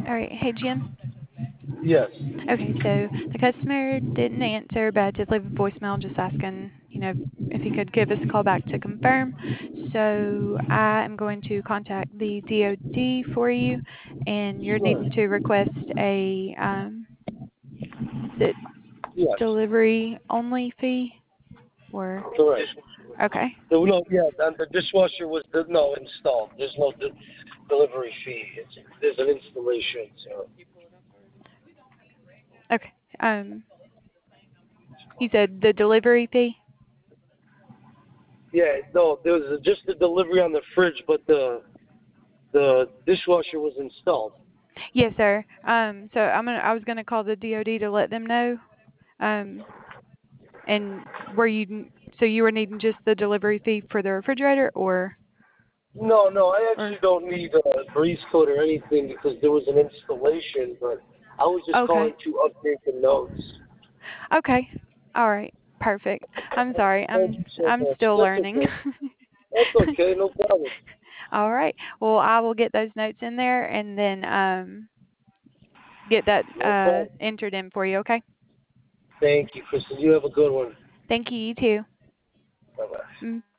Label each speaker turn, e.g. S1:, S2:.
S1: All right. Hey, Jim.
S2: Yes.
S1: Okay, so the customer didn't answer, but I did leave a voicemail just asking, if he could give us a call back to confirm. So I am going to contact the DOD for you, and you're
S2: Sure.
S1: needing to request a, is it
S2: Yes.
S1: delivery only fee or?
S2: Correct.
S1: Okay.
S2: No, yeah, and the dishwasher was no installed. There's no delivery fee. There's an installation. So
S1: Okay. He said the delivery fee?
S2: yeah, no, there was just the delivery on the fridge, but the dishwasher was installed.
S1: Yes, sir. So I was gonna call the DOD to let them know. Um, and so you were needing just the delivery fee for the refrigerator,
S2: No, no, I
S1: or
S2: actually don't need a grease coat or anything because there was an installation, but I was just calling
S1: okay,
S2: to update the notes.
S1: okay, all right, perfect. I'm sorry,
S2: Thank you so
S1: I'm
S2: much.
S1: still
S2: That's
S1: learning.
S2: okay. That's okay. No problem.
S1: All right. Well, I will get those notes in there and then get that
S2: No problem.
S1: entered in for you. Okay.
S2: Thank you, Kristen. You have a good one.
S1: Thank you. You too.
S2: Bye bye.
S1: Mm,